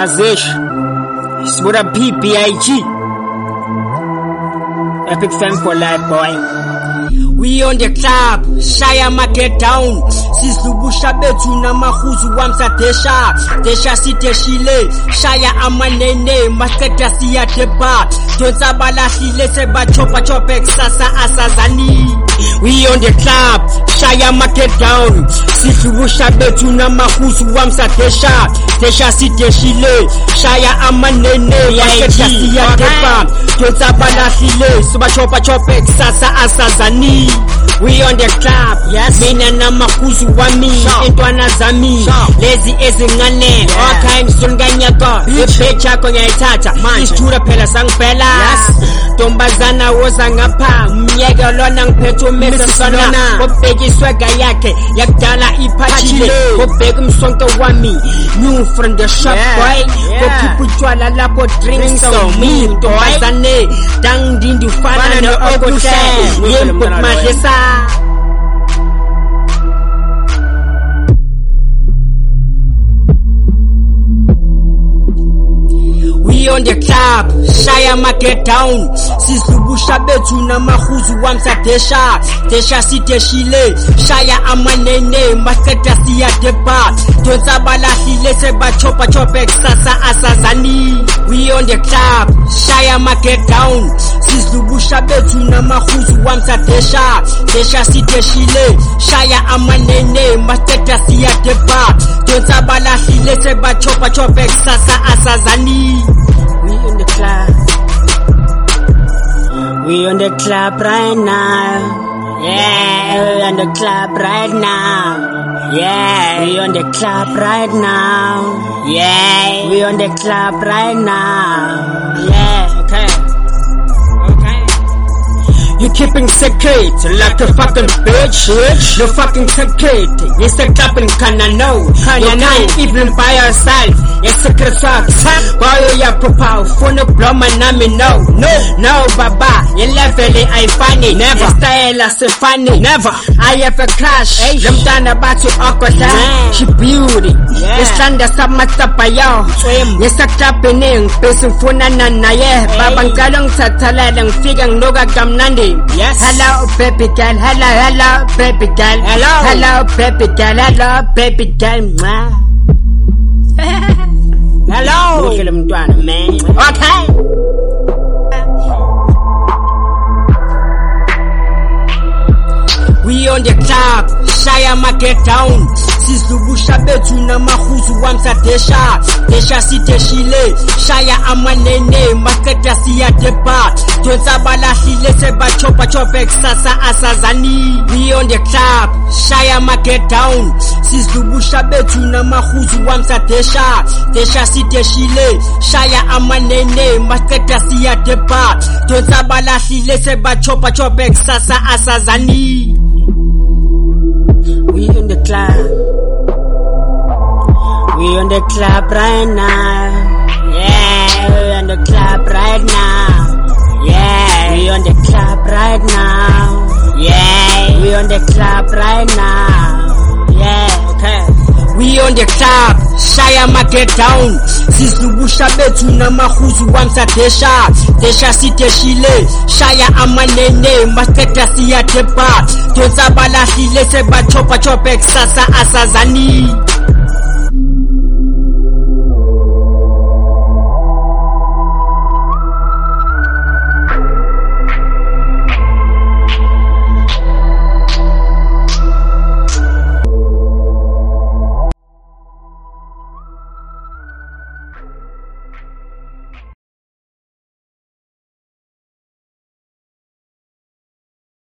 Mazish, Smuda PPIG, Epic Fam for life, boy. We on the club, Shaya market down. Sislubusha betu na mahuzu wa msatesha. Tesha siteshile, Shaya amanene, masketa siya tepa. Tonza bala sile seba chopa chopek sasa asazani. We on the club, Shaya market down. Sislubusha betu na mahuzu wa msatesha. Tesha siteshile, Shaya amanene, masketa siya tepa. Tonza bala sile seba chopa chopek sasa asazani. We on the club, yes. Mina na makuzu wami, intwana zami, lezi ezingane, okay msunganyako, ipecha konya itata, istura pela sang pela, yes. Tombazana woza ngapa, mnyega lona ngpetu mesa sana, kopegi swega yake, yakdala ipachile, kopegi msonka wami, new from the shop boy, kokipu chwala lapo drink some me, tombazane, dang dindu fana no ogote, yemput mahesa. We on the club, Shaya market down. Sislubusha betu na mahuzu wa msatesha. Tesha siteshile, Shaya amanene, masketa siya tepa. Tonza bala hile seba chopa chopek sasa asazani. We on the club, Shaya market down. Sislubusha betu na mahuzu wa msatesha. Tesha siteshile, Shaya amanene, masketa siya tepa. Tonza bala hile seba chopa chopek sasa asazani. We on the club. We on the club right now. Yeah, we on the club right now. Yeah, we on the club right now. Yeah, we on the club right now. Yeah, okay. You keeping secret like a fucking bitch. No fucking secret. You set up in Canano. You can't even buy yourself. You secret socks. Boy, you propel. Phone up, blow my name. No, baba. You level it, I funny. Never. You style as a funny. Never. I have a crush. Them done about to awkward. She beauty. You stand as a master by you. You set up in ink. Pacing phone and yeah. Babang galong sa talalang figang noga gamnandi. Yes. Hello, baby girl. Hello, baby girl. Hello, baby girl. Hello, baby girl. Hello. Look at him doing, man. Okay. We on the club, Shaya market down. Sislubusha betu na mahuzu wa msatesha. Tesha siteshile, Shaya amanene, masketa siya tepa. Tonza bala hile seba chopa chopek sasa asazani. We on the club, Shaya market down. Sislubusha betu na mahuzu wa msatesha. Tesha siteshile, Shaya amanene, masketa siya tepa. Tonza bala hile seba chopa chopek sasa asazani. We in the club. We on the club right now. Yeah, we on the club right now. Yeah, we on the club right now. Yeah, we on the club right now. Yeah, okay. We on the club, Shaya market down. Sislubusha betu na mahuzu wa msatesha. Tesha siteshile, Shaya amanene, masketa siya tepa. Tonza bala hile seba chopa chopek sasa asazani.